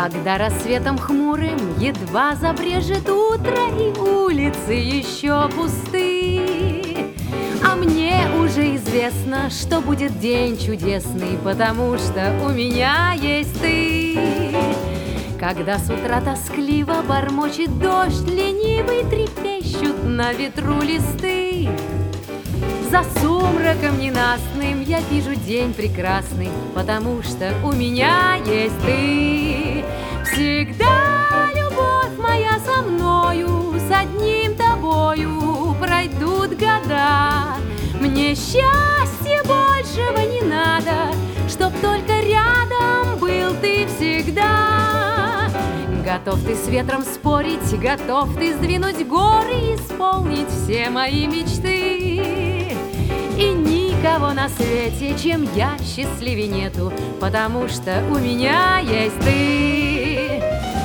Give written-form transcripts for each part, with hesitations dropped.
Когда рассветом хмурым едва забрежет утро, и улицы еще пусты, а мне уже известно, что будет день чудесный, потому что у меня есть ты. Когда с утра тоскливо бормочет дождь ленивый, трепещут на ветру листы, за сумраком ненастным я вижу день прекрасный, потому что у меня есть ты. Всегда любовь моя со мною, с одним тобою пройдут года. Мне счастья большего не надо, чтоб только рядом был ты всегда. Готов ты с ветром спорить, готов ты сдвинуть горы, исполнить все мои мечты. И никого на свете, чем я, счастливее нету, потому что у меня есть ты.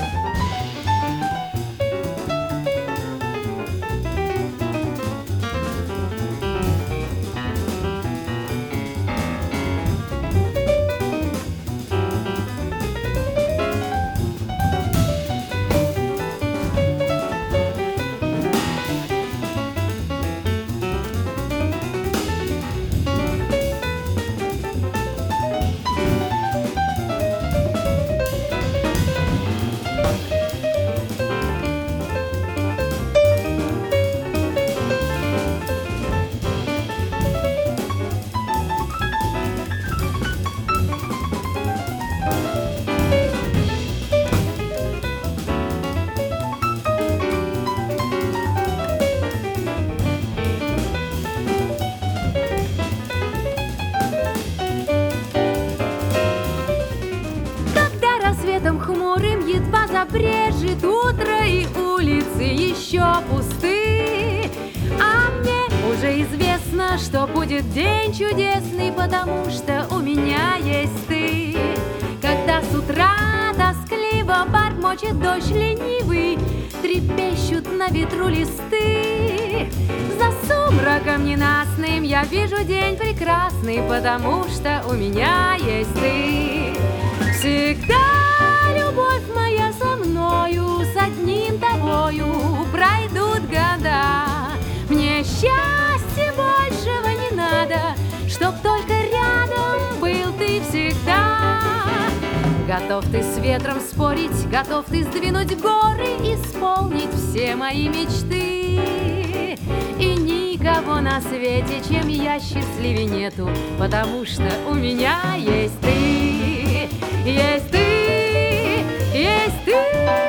Хмурым едва забрежет утро, и улицы еще пусты, а мне уже известно, что будет день чудесный, потому что у меня есть ты. Когда с утра тоскливо бормочет дождь ленивый, трепещут на ветру листы, за сумраком ненастным я вижу день прекрасный, потому что у меня есть ты. Всегда любовь моя со мною, с одним тобою пройдут года. Мне счастья большего не надо, чтоб только рядом был ты всегда. Готов ты с ветром спорить, готов ты сдвинуть горы, исполнить все мои мечты. И никого на свете, чем я, счастливее нету, потому что у меня есть ты. Есть ты, есть ты.